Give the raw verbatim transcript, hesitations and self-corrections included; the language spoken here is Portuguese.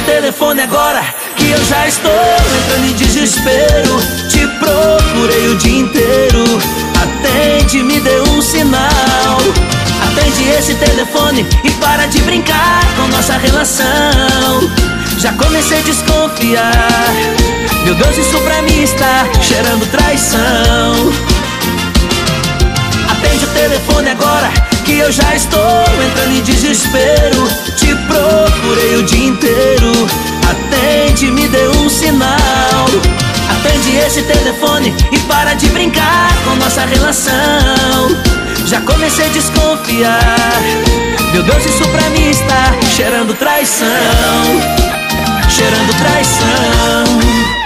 telefone agora, que eu já estou entrando em desespero. Te procurei o dia inteiro, atende, me dê um sinal. Atende esse telefone e para de brincar com nossa relação. Já comecei a desconfiar, meu Deus, isso pra mim está cheirando traição. Atende o telefone agora, que eu já estou entrando em desespero. Te procurei o dia inteiro, atende, me dê um sinal. Atende esse telefone e para de brincar com nossa relação. Já comecei a desconfiar, meu Deus, isso pra mim está cheirando traição. Cheirando traição.